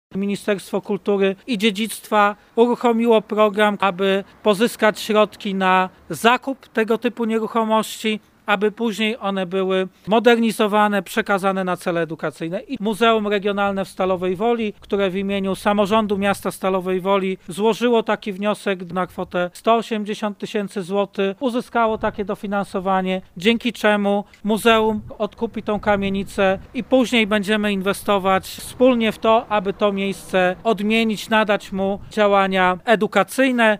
Ministerstwo Kultury i Dziedzictwa uruchomiło program, aby pozyskać środki na zakup tego typu nieruchomości, aby później one były modernizowane, przekazane na cele edukacyjne. I Muzeum Regionalne w Stalowej Woli, które w imieniu samorządu miasta Stalowej Woli złożyło taki wniosek na kwotę 180 000 złotych, uzyskało takie dofinansowanie, dzięki czemu muzeum odkupi tą kamienicę i później będziemy inwestować wspólnie w to, aby to miejsce odmienić, nadać mu działania edukacyjne.